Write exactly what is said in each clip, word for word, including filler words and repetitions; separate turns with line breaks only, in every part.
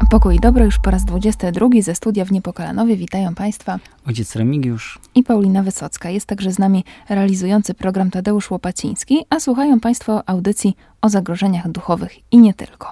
Pokój i dobro już po raz dwudziesty drugi ze studia w Niepokalanowie. Witają Państwa
ojciec Remigiusz
i Paulina Wysocka. Jest także z nami realizujący program Tadeusz Łopaciński, a słuchają Państwo audycji o zagrożeniach duchowych i nie tylko.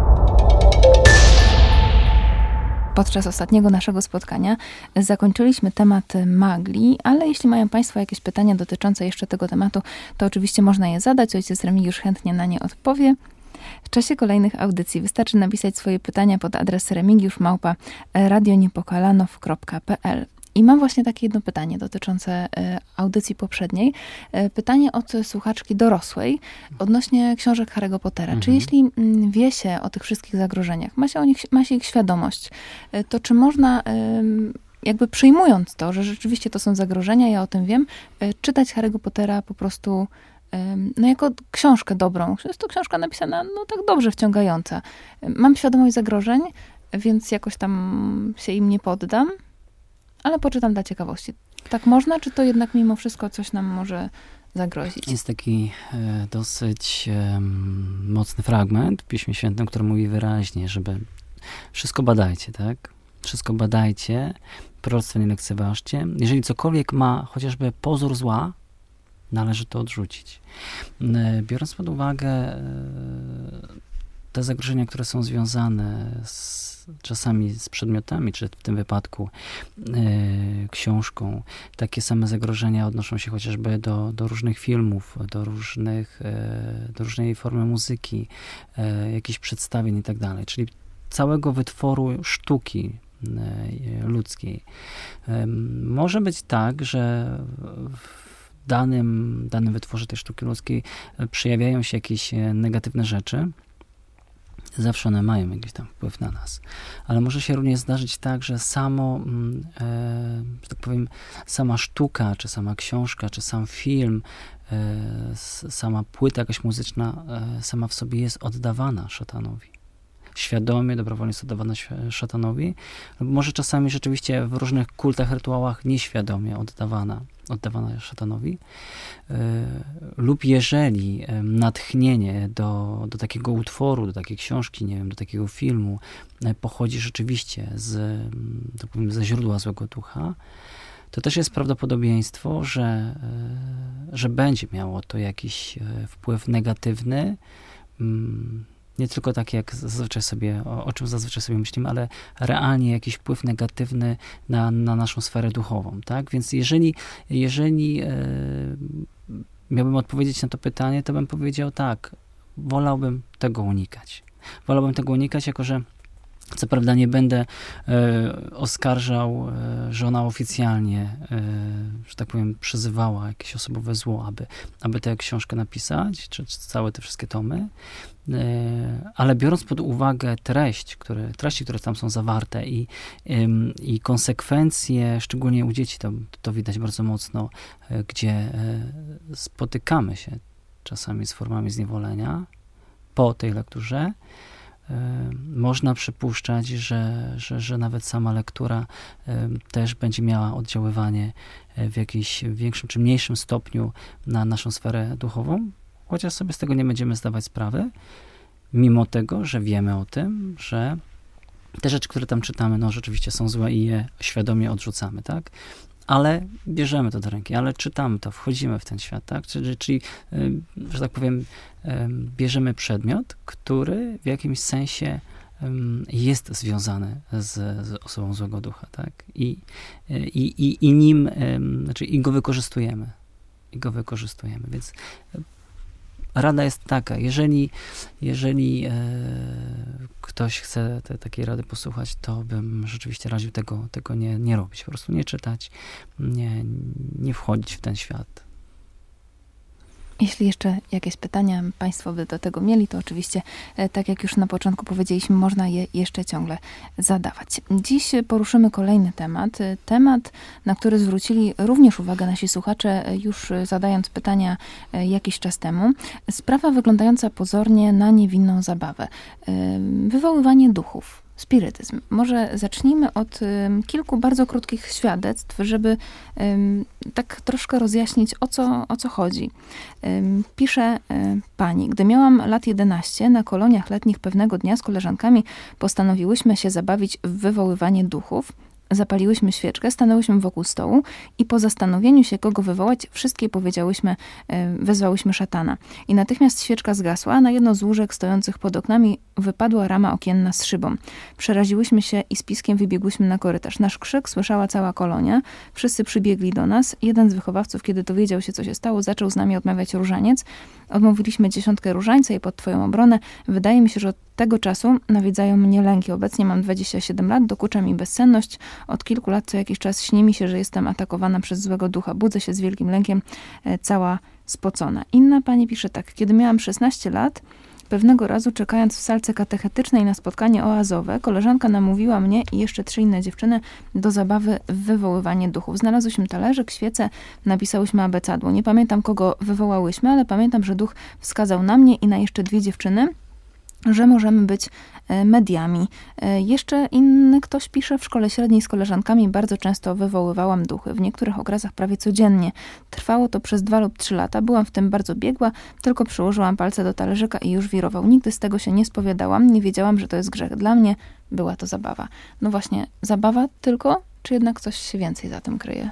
Podczas ostatniego naszego spotkania zakończyliśmy temat magii, ale jeśli mają Państwo jakieś pytania dotyczące jeszcze tego tematu, to oczywiście można je zadać. Ojciec Remigiusz chętnie na nie odpowie. W czasie kolejnych audycji wystarczy napisać swoje pytania pod adres remigiusz małpa radioniepokalanow kropka pe el. I mam właśnie takie jedno pytanie dotyczące audycji poprzedniej. Pytanie od słuchaczki dorosłej odnośnie książek Harry'ego Pottera. Mhm. Czy jeśli wie się o tych wszystkich zagrożeniach, ma się, o nich, ma się ich świadomość, to czy można, jakby przyjmując to, że rzeczywiście to są zagrożenia, ja o tym wiem, czytać Harry'ego Pottera po prostu no jako książkę dobrą. Jest to książka napisana no tak dobrze, wciągająca. Mam świadomość zagrożeń, więc jakoś tam się im nie poddam, ale poczytam dla ciekawości. Tak można, czy to jednak mimo wszystko coś nam może zagrozić?
Jest taki e, dosyć e, mocny fragment w Piśmie Świętym, który mówi wyraźnie, żeby wszystko badajcie, tak? Wszystko badajcie, proroctwa nie lekceważcie. Jeżeli cokolwiek ma chociażby pozór zła, należy to odrzucić. Biorąc pod uwagę te zagrożenia, które są związane z, czasami z przedmiotami, czy w tym wypadku y, książką, takie same zagrożenia odnoszą się chociażby do, do różnych filmów, do, różnych, y, do różnej formy muzyki, y, jakichś przedstawień i tak dalej. Czyli całego wytworu sztuki y, ludzkiej. Y, może być tak, że w danym, danym wytworze tej sztuki ludzkiej przejawiają się jakieś negatywne rzeczy. Zawsze one mają jakiś tam wpływ na nas. Ale może się również zdarzyć tak, że samo, e, że tak powiem, sama sztuka, czy sama książka, czy sam film, e, sama płyta jakaś muzyczna e, sama w sobie jest oddawana szatanowi. Świadomie, dobrowolnie jest oddawana szatanowi, lub może czasami rzeczywiście w różnych kultach, rytuałach nieświadomie oddawana, oddawana szatanowi, yy, lub jeżeli yy, natchnienie do, do takiego utworu, do takiej książki, nie wiem, do takiego filmu yy, pochodzi rzeczywiście z, yy, tak powiem, ze źródła złego ducha, to też jest prawdopodobieństwo, że, yy, że będzie miało to jakiś yy, wpływ negatywny, yy, nie tylko tak, jak zazwyczaj sobie, o, o czym zazwyczaj sobie myślimy, ale realnie jakiś wpływ negatywny na, na naszą sferę duchową, tak? Więc jeżeli, jeżeli e, miałbym odpowiedzieć na to pytanie, to bym powiedział tak, wolałbym tego unikać. Wolałbym tego unikać, jako że co prawda nie będę e, oskarżał, e, że ona oficjalnie, e, że tak powiem, przyzywała jakieś osobowe zło, aby, aby tę książkę napisać, czy, czy całe te wszystkie tomy, e, ale biorąc pod uwagę treść, które, treści, które tam są zawarte i, e, i konsekwencje, szczególnie u dzieci to, to widać bardzo mocno, e, gdzie e, spotykamy się czasami z formami zniewolenia po tej lekturze, można przypuszczać, że, że, że nawet sama lektura też będzie miała oddziaływanie w jakimś większym czy mniejszym stopniu na naszą sferę duchową, chociaż sobie z tego nie będziemy zdawać sprawy, mimo tego, że wiemy o tym, że te rzeczy, które tam czytamy, no rzeczywiście są złe i je świadomie odrzucamy, tak? Ale bierzemy to do ręki, ale czytamy to, wchodzimy w ten świat, tak? Czyli, czyli że tak powiem, bierzemy przedmiot, który w jakimś sensie jest związany z, z osobą złego ducha, tak? I, i, i, i nim, znaczy i go wykorzystujemy. I go wykorzystujemy, więc rada jest taka, jeżeli, jeżeli e, ktoś chce te, takiej rady posłuchać, to bym rzeczywiście radził tego, tego nie, nie robić, po prostu nie czytać, nie, nie wchodzić w ten świat.
Jeśli jeszcze jakieś pytania Państwo by do tego mieli, to oczywiście, tak jak już na początku powiedzieliśmy, można je jeszcze ciągle zadawać. Dziś poruszymy kolejny temat. Temat, na który zwrócili również uwagę nasi słuchacze, już zadając pytania jakiś czas temu. Sprawa wyglądająca pozornie na niewinną zabawę. Wywoływanie duchów. spirytyzm. Może zacznijmy od um, kilku bardzo krótkich świadectw, żeby um, tak troszkę rozjaśnić, o co, o co chodzi. Um, pisze um, pani, gdy miałam lat jedenaście, na koloniach letnich pewnego dnia z koleżankami postanowiłyśmy się zabawić w wywoływanie duchów. Zapaliłyśmy świeczkę, stanęłyśmy wokół stołu i po zastanowieniu się, kogo wywołać, wszystkie powiedziałyśmy, wezwałyśmy szatana. I natychmiast świeczka zgasła, a na jedno z łóżek stojących pod oknami wypadła rama okienna z szybą. Przeraziłyśmy się i z piskiem wybiegłyśmy na korytarz. Nasz krzyk słyszała cała kolonia. Wszyscy przybiegli do nas. Jeden z wychowawców, kiedy dowiedział się, co się stało, zaczął z nami odmawiać różaniec. Odmówiliśmy dziesiątkę różańca i pod twoją obronę. Wydaje mi się, że od tego czasu nawiedzają mnie lęki. Obecnie mam dwadzieścia siedem lat, dokucza mi bezsenność. Od kilku lat co jakiś czas śni mi się, że jestem atakowana przez złego ducha. Budzę się z wielkim lękiem, e, cała spocona. Inna pani pisze tak. Kiedy miałam szesnaście lat, pewnego razu czekając w salce katechetycznej na spotkanie oazowe, koleżanka namówiła mnie i jeszcze trzy inne dziewczyny do zabawy w wywoływanie duchów. Znalazłyśmy talerzyk, świecę, napisałyśmy abecadło. Nie pamiętam, kogo wywołałyśmy, ale pamiętam, że duch wskazał na mnie i na jeszcze dwie dziewczyny, że możemy być mediami. Jeszcze inny ktoś pisze, w szkole średniej z koleżankami bardzo często wywoływałam duchy. W niektórych okresach prawie codziennie. Trwało to przez dwa lub trzy lata. Byłam w tym bardzo biegła, tylko przyłożyłam palce do talerzyka i już wirował. Nigdy z tego się nie spowiadałam, nie wiedziałam, że to jest grzech. Dla mnie była to zabawa. No właśnie, zabawa tylko, czy jednak coś się więcej za tym kryje?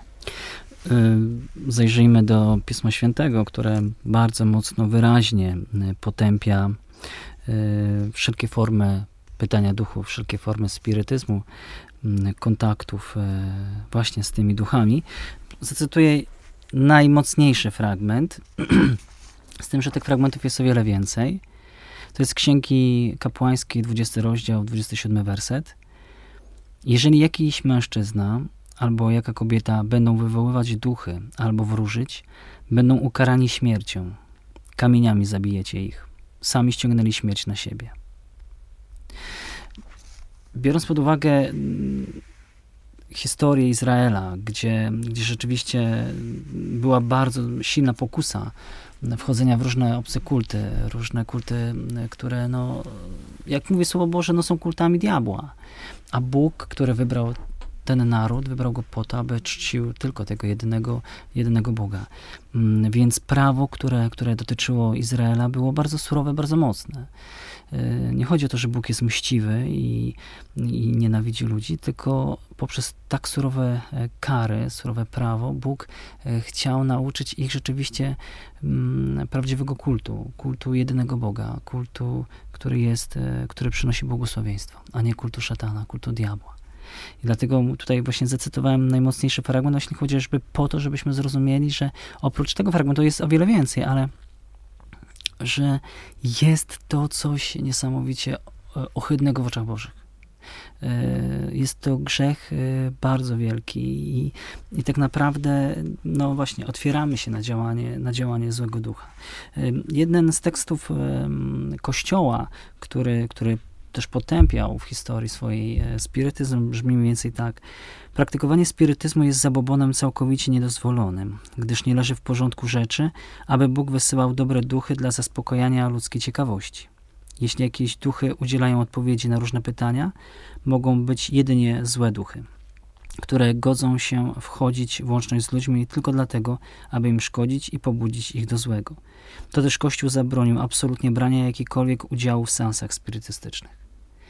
Zajrzyjmy do Pisma Świętego, które bardzo mocno, wyraźnie potępia wszelkie formy pytania duchów, wszelkie formy spirytyzmu, kontaktów właśnie z tymi duchami. Zacytuję najmocniejszy fragment, z tym, że tych fragmentów jest o wiele więcej. To jest Księgi Kapłańskiej, dwudziesty rozdział, dwudziesty siódmy werset. Jeżeli jakiś mężczyzna albo jaka kobieta będą wywoływać duchy albo wróżyć, będą ukarani śmiercią. Kamieniami zabijecie ich. Sami ściągnęli śmierć na siebie. Biorąc pod uwagę historię Izraela, gdzie, gdzie rzeczywiście była bardzo silna pokusa wchodzenia w różne obce kulty, różne kulty, które, no, jak mówi Słowo Boże, no, są kultami diabła. A Bóg, który wybrał ten naród, wybrał go po to, aby czcił tylko tego jedynego, jedynego Boga. Więc prawo, które, które dotyczyło Izraela, było bardzo surowe, bardzo mocne. Nie chodzi o to, że Bóg jest mściwy i, i nienawidzi ludzi, tylko poprzez tak surowe kary, surowe prawo, Bóg chciał nauczyć ich rzeczywiście prawdziwego kultu, kultu jedynego Boga, kultu, który jest, który przynosi błogosławieństwo, a nie kultu szatana, kultu diabła. I dlatego tutaj właśnie zacytowałem najmocniejszy fragment, właśnie chociażby po to, żebyśmy zrozumieli, że oprócz tego fragmentu jest o wiele więcej, ale że jest to coś niesamowicie ohydnego w oczach Bożych. Jest to grzech bardzo wielki i, i tak naprawdę, no właśnie, otwieramy się na działanie, na działanie złego ducha. Jeden z tekstów Kościoła, który, który też potępiał w historii swojej spirytyzm, brzmi mniej więcej tak. Praktykowanie spirytyzmu jest zabobonem całkowicie niedozwolonym, gdyż nie leży w porządku rzeczy, aby Bóg wysyłał dobre duchy dla zaspokojania ludzkiej ciekawości. Jeśli jakieś duchy udzielają odpowiedzi na różne pytania, mogą być jedynie złe duchy, które godzą się wchodzić w łączność z ludźmi tylko dlatego, aby im szkodzić i pobudzić ich do złego. To też Kościół zabronił absolutnie brania jakikolwiek udziału w seansach spirytystycznych.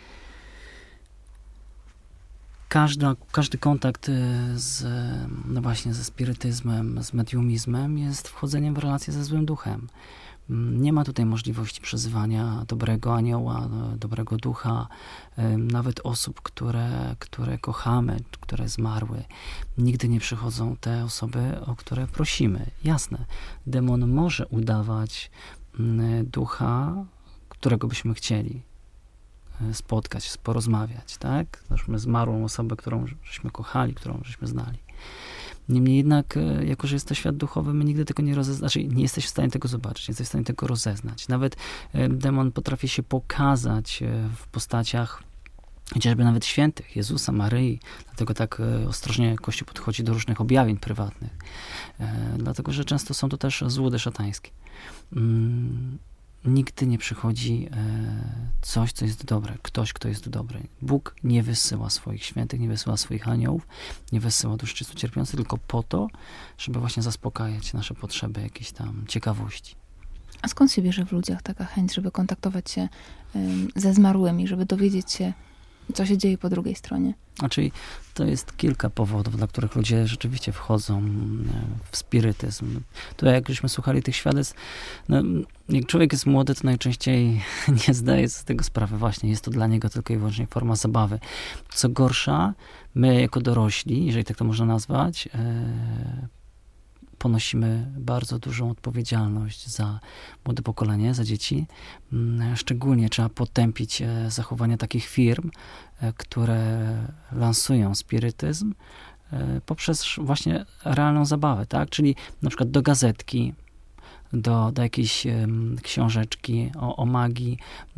Każda, każdy kontakt z, no właśnie, ze spirytyzmem, z mediumizmem jest wchodzeniem w relację ze złym duchem. Nie ma tutaj możliwości przyzywania dobrego anioła, dobrego ducha, nawet osób, które, które kochamy, które zmarły. Nigdy nie przychodzą te osoby, o które prosimy. Jasne, demon może udawać ducha, którego byśmy chcieli spotkać, porozmawiać, tak? Zresztą zmarłą osobę, którą żeśmy kochali, którą żeśmy znali. Niemniej jednak, jako że jest to świat duchowy, my nigdy tego nie rozeznamy, znaczy nie jesteś w stanie tego zobaczyć, nie jesteś w stanie tego rozeznać. Nawet demon potrafi się pokazać w postaciach chociażby nawet świętych, Jezusa, Maryi. Dlatego tak ostrożnie Kościół podchodzi do różnych objawień prywatnych. Dlatego, że często są to też złudy szatańskie. Nigdy nie przychodzi coś, co jest dobre, ktoś, kto jest dobry. Bóg nie wysyła swoich świętych, nie wysyła swoich aniołów, nie wysyła dusz czysto cierpiących, tylko po to, żeby właśnie zaspokajać nasze potrzeby, jakieś tam ciekawości.
A skąd się bierze w ludziach taka chęć, żeby kontaktować się ym, ze zmarłymi, żeby dowiedzieć się, co się dzieje po drugiej stronie?
Znaczy, to jest kilka powodów, dla których ludzie rzeczywiście wchodzą w spirytyzm. To jak żeśmy słuchali tych świadectw, no, jak człowiek jest młody, to najczęściej nie zdaje sobie z tego sprawy. Właśnie jest to dla niego tylko i wyłącznie forma zabawy. Co gorsza, my jako dorośli, jeżeli tak to można nazwać, e, ponosimy bardzo dużą odpowiedzialność za młode pokolenie, za dzieci. Szczególnie trzeba potępić zachowania takich firm, które lansują spirytyzm poprzez właśnie realną zabawę, tak? Czyli na przykład do gazetki, do, do jakiejś książeczki o, o magii,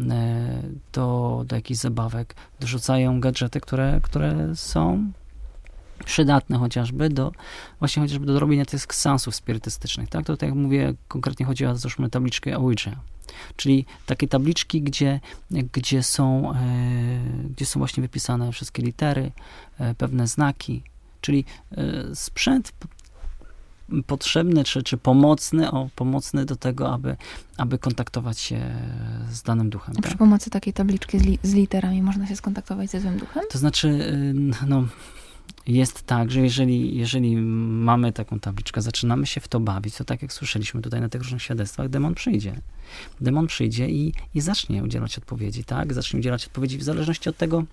do, do jakichś zabawek dorzucają gadżety, które, które są przydatne chociażby do, właśnie chociażby do robienia tych seansów spirytystycznych, tak? To tak jak mówię, konkretnie chodzi o zresztą tabliczkę Ouija, czyli takie tabliczki, gdzie, gdzie są, e, gdzie są właśnie wypisane wszystkie litery, e, pewne znaki, czyli e, sprzęt potrzebny, czy, czy pomocny, o, pomocny do tego, aby, aby kontaktować się z danym duchem.
A
tak?
Przy pomocy takiej tabliczki z, li, z literami można się skontaktować ze złym duchem?
To znaczy, no, jest tak, że jeżeli, jeżeli mamy taką tabliczkę, zaczynamy się w to bawić, to tak jak słyszeliśmy tutaj na tych różnych świadectwach, demon przyjdzie. Demon przyjdzie i, i zacznie udzielać odpowiedzi, tak? Zacznie udzielać odpowiedzi w zależności od tego,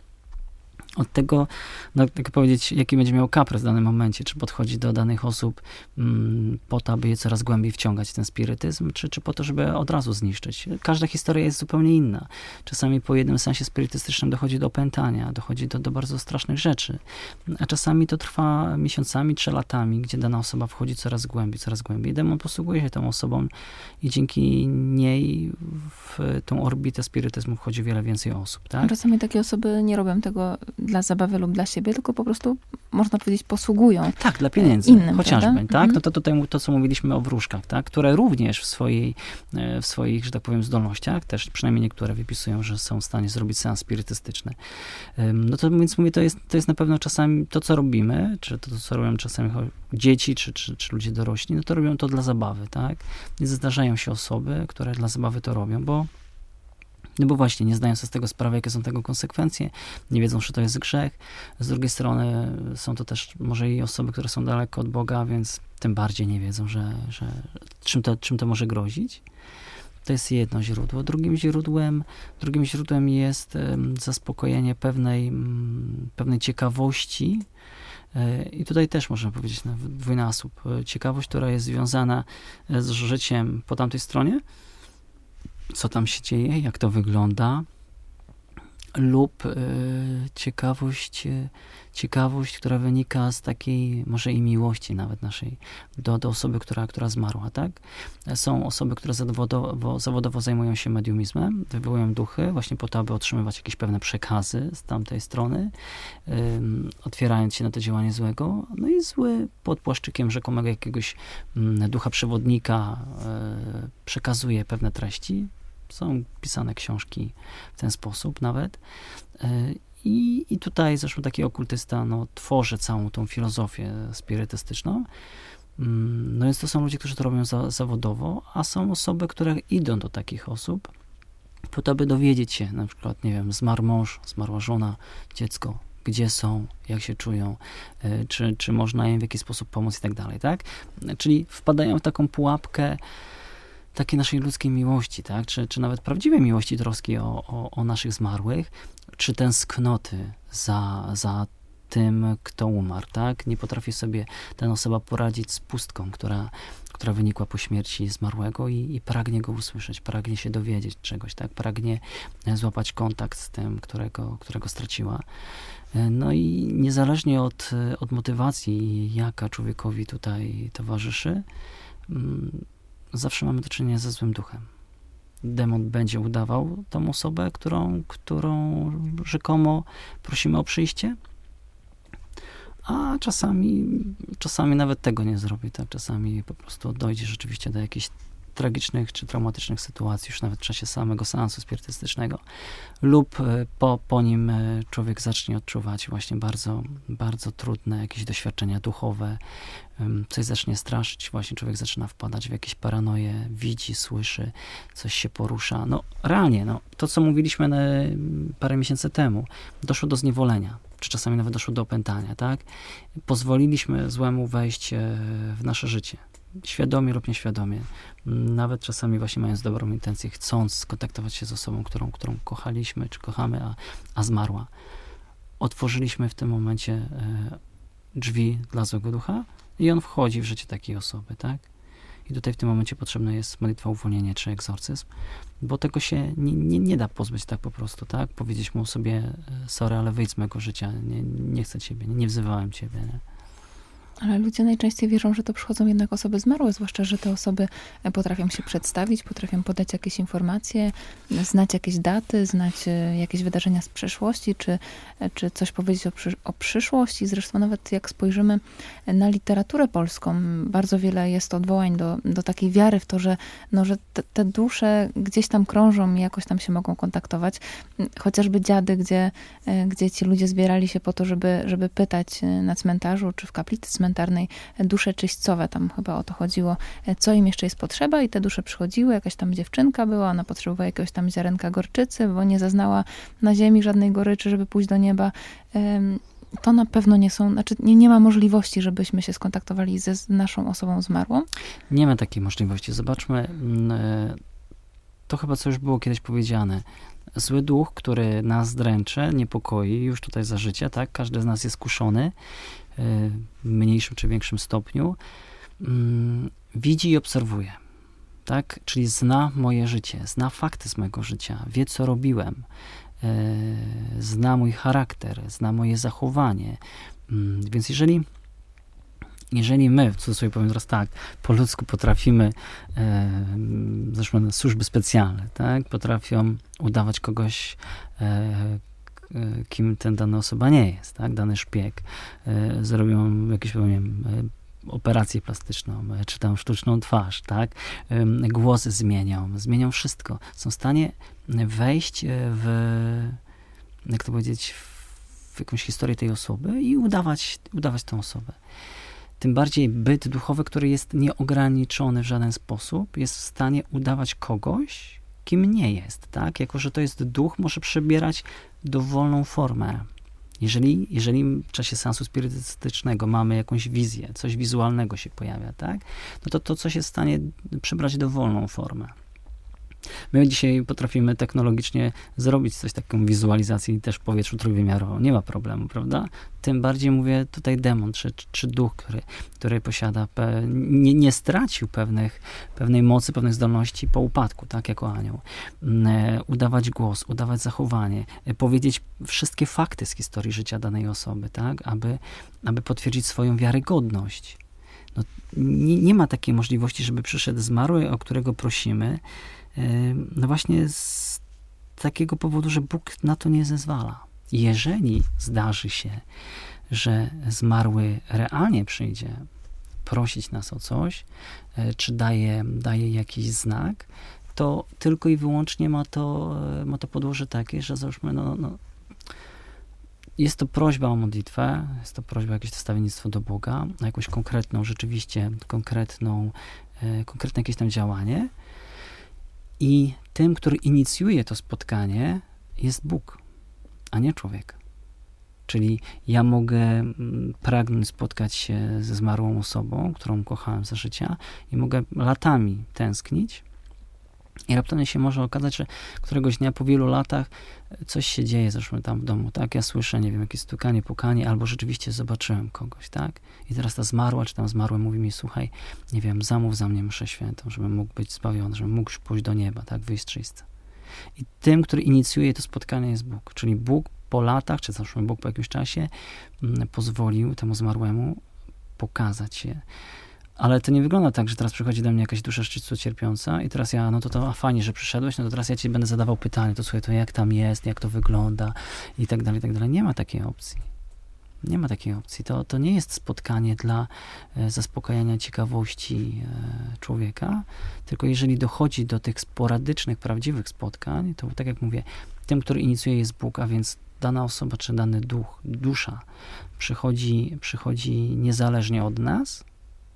od tego, no, jak powiedzieć, jaki będzie miał kaprys w danym momencie, czy podchodzi do danych osób mm, po to, aby je coraz głębiej wciągać w ten spirytyzm, czy, czy po to, żeby od razu zniszczyć. Każda historia jest zupełnie inna. Czasami po jednym sensie spirytystycznym dochodzi do opętania, dochodzi do, do bardzo strasznych rzeczy, a czasami to trwa miesiącami, czy latami, gdzie dana osoba wchodzi coraz głębiej, coraz głębiej. Demon posługuje się tą osobą i dzięki niej w tą orbitę spirytyzmu wchodzi wiele więcej osób. Tak?
A czasami takie osoby nie robią tego dla zabawy lub dla siebie, tylko po prostu, można powiedzieć, posługują.
Tak, dla pieniędzy.
Innym,
chociażby,
prawda?
tak?
Mhm.
No to tutaj to, co mówiliśmy o wróżkach, tak? Które również w swojej, w swoich, że tak powiem, zdolnościach, też przynajmniej niektóre wypisują, że są w stanie zrobić seans spirytystyczny. No to więc mówię, to jest, to jest na pewno czasami to, co robimy, czy to, co robią czasami dzieci, czy, czy, czy ludzie dorośli, no to robią to dla zabawy, tak? Nie zdarzają się osoby, które dla zabawy to robią, bo No bo właśnie, nie zdają sobie z tego sprawy, jakie są tego konsekwencje, nie wiedzą, że to jest grzech. Z drugiej strony są to też może i osoby, które są daleko od Boga, więc tym bardziej nie wiedzą, że, że czym, to, czym to może grozić. To jest jedno źródło. Drugim źródłem, drugim źródłem jest zaspokojenie pewnej, pewnej ciekawości. I tutaj też można powiedzieć na dwójnasób. Ciekawość, która jest związana z życiem po tamtej stronie, co tam się dzieje, jak to wygląda, lub y, ciekawość, y, ciekawość, która wynika z takiej może i miłości nawet naszej do, do osoby, która, która zmarła, tak? Są osoby, które zawodowo, zawodowo zajmują się mediumizmem, wywołują duchy właśnie po to, aby otrzymywać jakieś pewne przekazy z tamtej strony, y, otwierając się na to działanie złego, no i zły pod płaszczykiem rzekomego jakiegoś y, ducha przewodnika y, przekazuje pewne treści. Są pisane książki w ten sposób nawet. I, i tutaj zresztą taki okultysta no, tworzy całą tą filozofię spirytystyczną. No więc to są ludzie, którzy to robią za, zawodowo, a są osoby, które idą do takich osób po to, aby dowiedzieć się, na przykład, nie wiem, zmarł mąż, zmarła żona, dziecko, gdzie są, jak się czują, czy, czy można im w jakiś sposób pomóc i tak dalej, tak? Czyli wpadają w taką pułapkę takiej naszej ludzkiej miłości, tak? Czy, czy nawet prawdziwej miłości, troski o, o, o naszych zmarłych, czy tęsknoty za, za tym, kto umarł, tak? Nie potrafi sobie ta osoba poradzić z pustką, która, która wynikła po śmierci zmarłego i, i pragnie go usłyszeć, pragnie się dowiedzieć czegoś, tak? Pragnie złapać kontakt z tym, którego, którego straciła. No i niezależnie od, od motywacji, jaka człowiekowi tutaj towarzyszy, zawsze mamy do czynienia ze złym duchem. Demon będzie udawał tą osobę, którą, którą rzekomo prosimy o przyjście, a czasami, czasami nawet tego nie zrobi. Tak? Czasami po prostu dojdzie rzeczywiście do jakiejś tragicznych czy traumatycznych sytuacji, już nawet w czasie samego seansu spirytystycznego, lub po, po nim człowiek zacznie odczuwać właśnie bardzo, bardzo trudne jakieś doświadczenia duchowe, coś zacznie straszyć, właśnie człowiek zaczyna wpadać w jakieś paranoje, widzi, słyszy, coś się porusza. No realnie, no, to co mówiliśmy na, parę miesięcy temu, doszło do zniewolenia, czy czasami nawet doszło do opętania, tak? Pozwoliliśmy złemu wejść w nasze życie. Świadomie lub nieświadomie, nawet czasami właśnie mając dobrą intencję, chcąc skontaktować się z osobą, którą, którą kochaliśmy, czy kochamy, a, a zmarła. Otworzyliśmy w tym momencie e, drzwi dla złego ducha i on wchodzi w życie takiej osoby, tak? I tutaj w tym momencie potrzebna jest modlitwa uwolnienia czy egzorcyzm, bo tego się nie, nie, nie da pozbyć tak po prostu, tak? Powiedzieć mu sobie, sorry, ale wyjdź z mego życia, nie, nie chcę ciebie, nie, nie wzywałem ciebie, nie?
Ale ludzie najczęściej wierzą, że to przychodzą jednak osoby zmarłe, zwłaszcza, że te osoby potrafią się przedstawić, potrafią podać jakieś informacje, znać jakieś daty, znać jakieś wydarzenia z przeszłości, czy, czy coś powiedzieć o, przy, o przyszłości. Zresztą nawet jak spojrzymy na literaturę polską, bardzo wiele jest odwołań do, do takiej wiary w to, że, no, że te, te dusze gdzieś tam krążą i jakoś tam się mogą kontaktować. Chociażby dziady, gdzie, gdzie ci ludzie zbierali się po to, żeby, żeby pytać na cmentarzu, czy w kaplicy cmentarnej, dusze czyśćcowe, tam chyba o to chodziło, co im jeszcze jest potrzeba i te dusze przychodziły, jakaś tam dziewczynka była, ona potrzebowała jakiegoś tam ziarenka gorczycy, bo nie zaznała na ziemi żadnej goryczy, żeby pójść do nieba. To na pewno nie są, znaczy nie, nie ma możliwości, żebyśmy się skontaktowali ze z naszą osobą zmarłą.
Nie ma takiej możliwości. Zobaczmy, to chyba co już było kiedyś powiedziane. Zły duch, który nas dręczy, niepokoi już tutaj za życia, tak? Każdy z nas jest kuszony w mniejszym czy większym stopniu, widzi i obserwuje, tak? Czyli zna moje życie, zna fakty z mojego życia, wie, co robiłem, zna mój charakter, zna moje zachowanie. Więc jeżeli jeżeli my, co sobie powiem teraz tak, po ludzku potrafimy, e, zresztą służby specjalne, tak, potrafią udawać kogoś, e, kim ten dana osoba nie jest, tak, dany szpieg, e, zrobią jakieś, powiem, operację plastyczną, czy tam sztuczną twarz, tak, e, głosy zmienią, zmienią wszystko. Są w stanie wejść w, jak to powiedzieć, w jakąś historię tej osoby i udawać, udawać tę osobę. Tym bardziej byt duchowy, który jest nieograniczony w żaden sposób, jest w stanie udawać kogoś, kim nie jest, tak? Jako że to jest duch, może przybierać dowolną formę. Jeżeli, jeżeli w czasie seansu spirytystycznego mamy jakąś wizję, coś wizualnego się pojawia, tak? No to to coś jest w stanie przybrać dowolną formę. My dzisiaj potrafimy technologicznie zrobić coś, taką wizualizację też w powietrzu trójwymiarową. Nie ma problemu, prawda? Tym bardziej mówię tutaj demon, czy, czy duch, który, który posiada, pe, nie, nie stracił pewnych, pewnej mocy, pewnych zdolności po upadku, tak, jako anioł. E, udawać głos, udawać zachowanie, e, powiedzieć wszystkie fakty z historii życia danej osoby, tak, aby, aby potwierdzić swoją wiarygodność. No, nie, nie ma takiej możliwości, żeby przyszedł zmarły, o którego prosimy, no właśnie z takiego powodu, że Bóg na to nie zezwala. Jeżeli zdarzy się, że zmarły realnie przyjdzie prosić nas o coś, czy daje, daje jakiś znak, to tylko i wyłącznie ma to, ma to podłoże takie, że załóżmy, no, no, jest to prośba o modlitwę, jest to prośba o jakieś wstawiennictwo do Boga, o jakąś konkretną, rzeczywiście konkretną, konkretne jakieś tam działanie. I tym, który inicjuje to spotkanie, jest Bóg, a nie człowiek. Czyli ja mogę pragnąć spotkać się ze zmarłą osobą, którą kochałem za życia i mogę latami tęsknić i raptownie się może okazać, że któregoś dnia po wielu latach coś się dzieje, zresztą tam w domu, tak? Ja słyszę, nie wiem, jakieś stukanie, pukanie, albo rzeczywiście zobaczyłem kogoś, tak? I teraz ta zmarła, czy tam zmarły mówi mi, słuchaj, nie wiem, zamów za mnie mszę świętą, żebym mógł być zbawiony, żebym mógł pójść do nieba, tak? Wyjść z czyśćca. I tym, który inicjuje to spotkanie, jest Bóg. Czyli Bóg po latach, czy zresztą Bóg po jakimś czasie m, pozwolił temu zmarłemu pokazać się. Ale to nie wygląda tak, że teraz przychodzi do mnie jakaś dusza szczytco cierpiąca i teraz ja, no to to a fajnie, że przyszedłeś, no to teraz ja ci będę zadawał pytanie, to słuchaj, to jak tam jest, jak to wygląda i tak dalej, i tak dalej. Nie ma takiej opcji. Nie ma takiej opcji. To, to nie jest spotkanie dla e, zaspokajania ciekawości e, człowieka, tylko jeżeli dochodzi do tych sporadycznych, prawdziwych spotkań, to tak jak mówię, tym, który inicjuje jest Bóg, a więc dana osoba czy dany duch, dusza przychodzi, przychodzi niezależnie od nas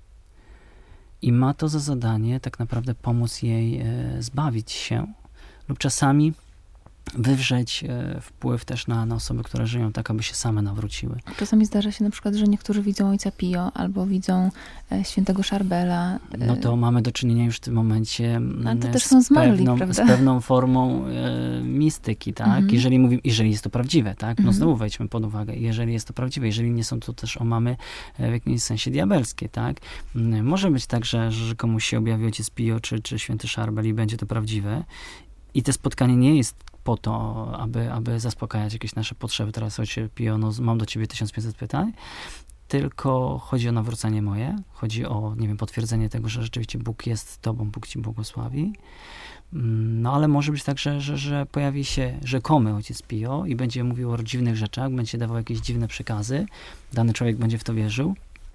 i ma to za zadanie tak naprawdę pomóc jej e, zbawić się lub czasami wywrzeć e, wpływ też na, na osoby, które żyją tak, aby się same nawróciły.
Czasami zdarza się na przykład, że niektórzy widzą Ojca Pio albo widzą e, świętego Szarbela. E,
no to mamy do czynienia już w tym momencie
ale to też są zmarli,
pewną,
prawda?
z pewną formą e, mistyki, tak? Mhm. Jeżeli mówimy, jeżeli jest to prawdziwe, tak? No mhm. znowu wejdźmy pod uwagę, jeżeli jest to prawdziwe, jeżeli nie są to też omamy w jakimś sensie diabelskie, tak? Może być tak, że, że komuś się objawi Ojciec Pio czy, czy święty Szarbel i będzie to prawdziwe i to spotkanie nie jest po to, aby, aby zaspokajać jakieś nasze potrzeby. Teraz Ojcze Pio, no, mam do ciebie tysiąc pięćset pytań, tylko chodzi o nawrócenie moje, chodzi o, nie wiem, potwierdzenie tego, że rzeczywiście Bóg jest z tobą, Bóg ci błogosławi. No ale może być tak, że, że, że pojawi się rzekomy Ojciec Pio i będzie mówił o dziwnych rzeczach, będzie dawał jakieś dziwne przekazy, dany człowiek będzie w to wierzył,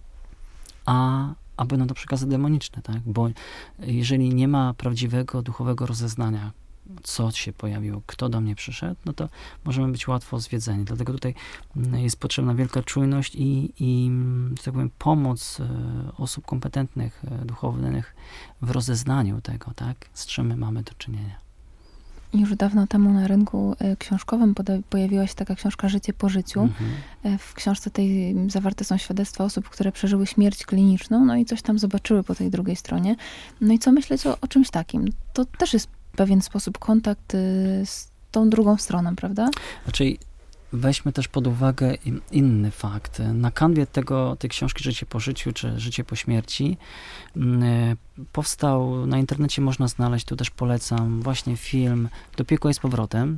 a a będą to przekazy demoniczne, tak? Bo jeżeli nie ma prawdziwego duchowego rozeznania, co się pojawiło, kto do mnie przyszedł, no to możemy być łatwo zwiedzeni. Dlatego tutaj jest potrzebna wielka czujność i, i że tak powiem, pomoc osób kompetentnych, duchownych w rozeznaniu tego, tak? Z czym my mamy do czynienia.
Już dawno temu na rynku książkowym pojawiła się taka książka Życie po życiu. Mhm. W książce tej zawarte są świadectwa osób, które przeżyły śmierć kliniczną, no i coś tam zobaczyły po tej drugiej stronie. No i co myśleć o, o czymś takim? To też jest w pewien sposób kontakt z tą drugą stroną, prawda?
Znaczy, weźmy też pod uwagę inny fakt. Na kanwie tego, tej książki Życie po życiu, czy Życie po śmierci powstał, na internecie można znaleźć, tu też polecam, właśnie film Do piekła i z powrotem,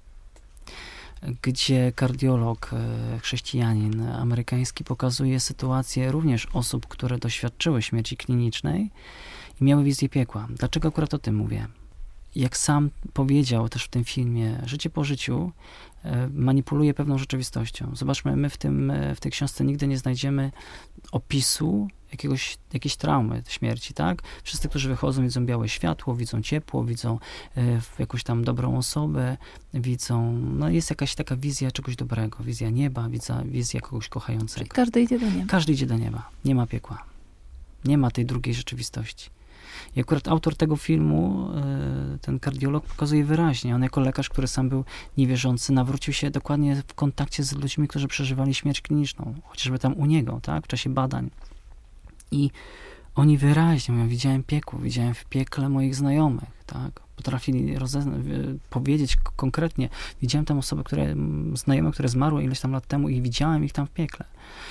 gdzie kardiolog, chrześcijanin amerykański pokazuje sytuację również osób, które doświadczyły śmierci klinicznej i miały wizję piekła. Dlaczego akurat o tym mówię? Jak sam powiedział też w tym filmie, życie po życiu manipuluje pewną rzeczywistością. Zobaczmy, my w, tym, w tej książce nigdy nie znajdziemy opisu jakiegoś, jakiejś traumy śmierci, tak? Wszyscy, którzy wychodzą, widzą białe światło, widzą ciepło, widzą y, jakąś tam dobrą osobę, widzą, no jest jakaś taka wizja czegoś dobrego, wizja nieba, wizja, wizja kogoś kochającego.
Czyli każdy idzie do nieba.
Każdy idzie do nieba. Nie ma piekła. Nie ma tej drugiej rzeczywistości. I akurat autor tego filmu, ten kardiolog, pokazuje wyraźnie. On jako lekarz, który sam był niewierzący, nawrócił się dokładnie w kontakcie z ludźmi, którzy przeżywali śmierć kliniczną. Chociażby tam u niego, tak, w czasie badań. I oni wyraźnie mówią, widziałem piekło, widziałem w piekle moich znajomych, tak. Potrafili rozeznać, powiedzieć konkretnie, widziałem tam osoby, które, znajome, które zmarły ileś tam lat temu i widziałem ich tam w piekle.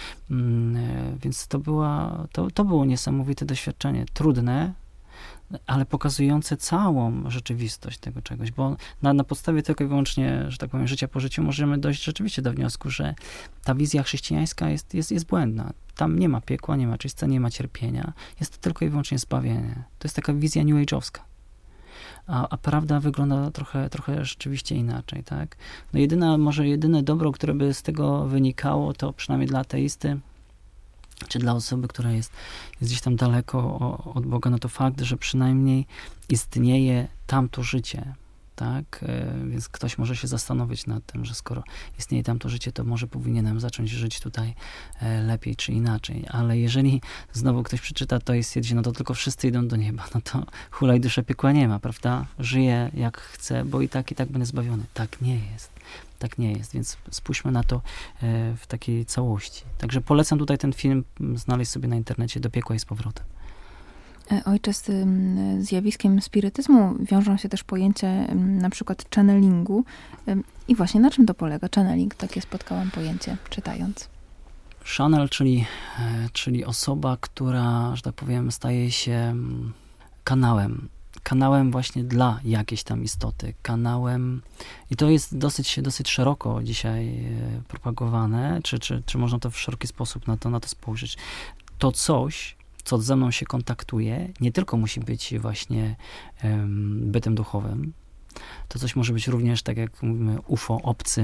Więc to, była, to, to było niesamowite doświadczenie, trudne, ale pokazujące całą rzeczywistość tego czegoś, bo na, na podstawie tylko i wyłącznie, że tak powiem, życia po życiu możemy dojść rzeczywiście do wniosku, że ta wizja chrześcijańska jest, jest, jest błędna. Tam nie ma piekła, nie ma czyśćca, nie ma cierpienia. Jest to tylko i wyłącznie zbawienie. To jest taka wizja new age'owska. A, a prawda wygląda trochę, trochę rzeczywiście inaczej, tak? No jedyna, może jedyne dobro, które by z tego wynikało, to przynajmniej dla ateisty, czy dla osoby, która jest, jest gdzieś tam daleko o, od Boga, no to fakt, że przynajmniej istnieje tamto życie, tak? E, więc ktoś może się zastanowić nad tym, że skoro istnieje tamto życie, to może powinienem zacząć żyć tutaj e, lepiej czy inaczej. Ale jeżeli znowu ktoś przeczyta, to jest jedzie, no to tylko wszyscy idą do nieba, no to hulaj dusza, piekła nie ma, prawda? Żyję jak chcę, bo i tak, i tak będę zbawiony. Tak nie jest. Tak nie jest, więc spójrzmy na to e, w takiej całości. Także polecam tutaj ten film znaleźć sobie na internecie Do piekła i z powrotem.
Ojcze, z tym zjawiskiem spirytyzmu wiążą się też pojęcie na przykład channelingu. I właśnie na czym to polega? Channeling, takie spotkałam pojęcie, czytając.
Channel, czyli, czyli osoba, która, że tak powiem, staje się kanałem. Kanałem właśnie dla jakiejś tam istoty. Kanałem, i to jest dosyć, dosyć szeroko dzisiaj propagowane, czy, czy, czy można to w szeroki sposób na to, na to spojrzeć. To coś, co ze mną się kontaktuje, nie tylko musi być właśnie um, bytem duchowym, to coś może być również, tak jak mówimy, U F O, obcy,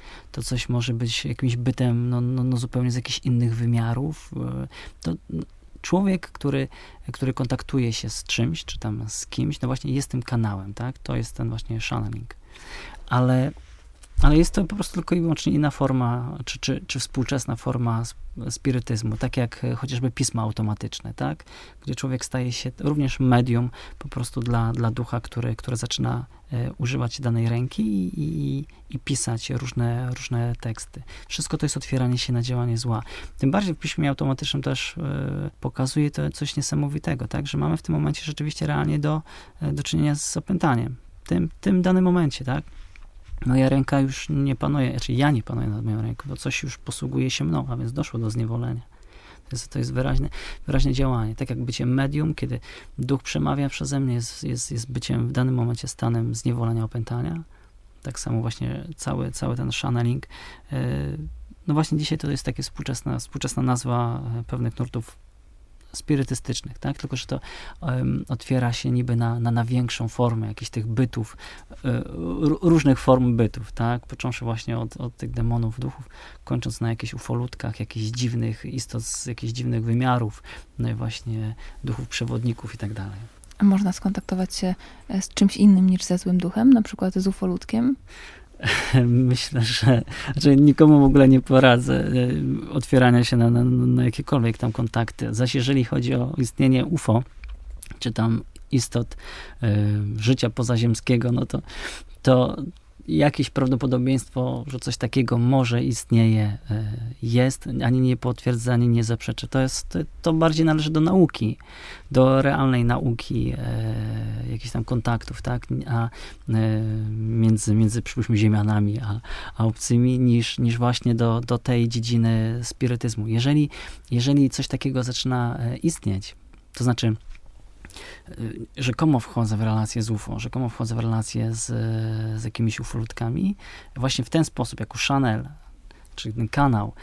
to coś może być jakimś bytem no, no, no zupełnie z jakichś innych wymiarów. To człowiek, który, który kontaktuje się z czymś, czy tam z kimś, no właśnie jest tym kanałem, tak? To jest ten właśnie channeling. Ale Ale jest to po prostu tylko i wyłącznie inna forma, czy, czy, czy współczesna forma spirytyzmu, tak jak chociażby pisma automatyczne, tak? Gdzie człowiek staje się również medium po prostu dla, dla ducha, który, który zaczyna e, używać danej ręki i, i, i pisać różne, różne teksty. Wszystko to jest otwieranie się na działanie zła. Tym bardziej w piśmie automatycznym też e, pokazuje to coś niesamowitego, tak? Że mamy w tym momencie rzeczywiście realnie do, do czynienia z opętaniem. W tym, tym danym momencie, tak? Moja ręka już nie panuje, znaczy ja nie panuję nad moją ręką, to coś już posługuje się mną, a więc doszło do zniewolenia. To jest, to jest wyraźne, wyraźne działanie. Tak jak bycie medium, kiedy duch przemawia przeze mnie, jest, jest, jest byciem w danym momencie stanem zniewolenia, opętania. Tak samo właśnie cały, cały ten channeling. No właśnie dzisiaj to jest taka współczesna, współczesna nazwa pewnych nurtów spirytystycznych, tak? Tylko że to um, otwiera się niby na, na, na większą formę jakichś tych bytów, y, różnych form bytów, tak? Począwszy właśnie od, od tych demonów, duchów, kończąc na jakichś ufolutkach, jakichś dziwnych istot z jakichś dziwnych wymiarów, no i właśnie duchów przewodników i tak dalej.
A można skontaktować się z czymś innym niż ze złym duchem, na przykład z ufolutkiem?
Myślę, że znaczy nikomu w ogóle nie poradzę otwierania się na, na, na jakiekolwiek tam kontakty. Zaś jeżeli chodzi o istnienie U F O, czy tam istot y, życia pozaziemskiego, no to, to jakieś prawdopodobieństwo, że coś takiego może istnieje, y, jest, ani nie potwierdza, ani nie zaprzeczy. To jest, to, to bardziej należy do nauki, do realnej nauki, y, jakichś tam kontaktów, tak, a y, między, między przypuśćmy ziemianami, a, a obcymi, niż, niż właśnie do, do tej dziedziny spirytyzmu. Jeżeli, jeżeli coś takiego zaczyna istnieć, to znaczy rzekomo wchodzę w relacje z U F O, rzekomo wchodzę w relacje z, z jakimiś ufolutkami, właśnie w ten sposób, jako Channel, czyli ten kanał,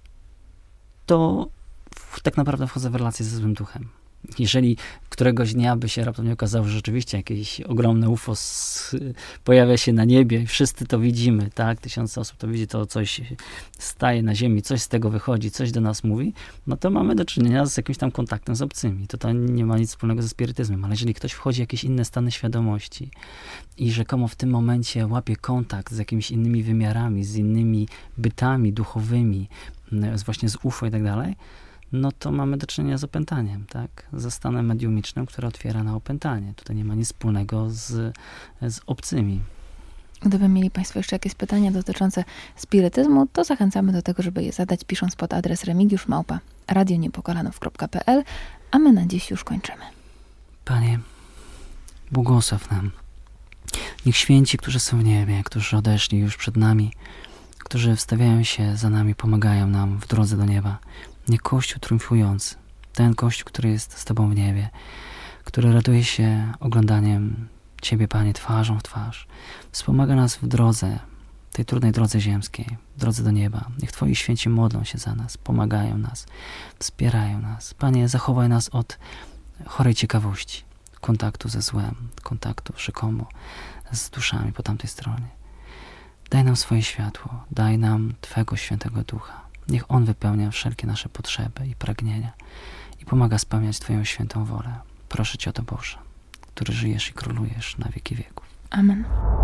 to w, tak naprawdę wchodzę w relacje ze złym duchem. Jeżeli któregoś dnia by się raptem nie okazało, że rzeczywiście jakieś ogromne U F O s, pojawia się na niebie i wszyscy to widzimy, tak, tysiące osób to widzi, to coś staje na ziemi, coś z tego wychodzi, coś do nas mówi, no to mamy do czynienia z jakimś tam kontaktem z obcymi. To, to nie ma nic wspólnego ze spirytyzmem, ale jeżeli ktoś wchodzi w jakieś inne stany świadomości i rzekomo w tym momencie łapie kontakt z jakimiś innymi wymiarami, z innymi bytami duchowymi, z właśnie z U F O i tak dalej, no to mamy do czynienia z opętaniem, tak? Ze stanem mediumicznym, które otwiera na opętanie. Tutaj nie ma nic wspólnego z, z obcymi.
Gdyby mieli Państwo jeszcze jakieś pytania dotyczące spirytyzmu, to zachęcamy do tego, żeby je zadać, pisząc pod adres remigiusz małpa radio niepokalanów kropka p l, a my na dziś już kończymy.
Panie, błogosław nam. Niech święci, którzy są w niebie, którzy odeszli już przed nami, którzy wstawiają się za nami, pomagają nam w drodze do nieba. Niech Kościół triumfujący, ten Kościół, który jest z Tobą w niebie, który raduje się oglądaniem Ciebie, Panie, twarzą w twarz, wspomaga nas w drodze, tej trudnej drodze ziemskiej, w drodze do nieba. Niech Twoi święci modlą się za nas, pomagają nas, wspierają nas. Panie, zachowaj nas od chorej ciekawości, kontaktu ze złem, kontaktu rzekomo z duszami po tamtej stronie. Daj nam swoje światło, daj nam Twego Świętego Ducha. Niech On wypełnia wszelkie nasze potrzeby i pragnienia i pomaga spełniać Twoją świętą wolę. Proszę Cię o to, Boże, który żyjesz i królujesz na wieki wieków.
Amen.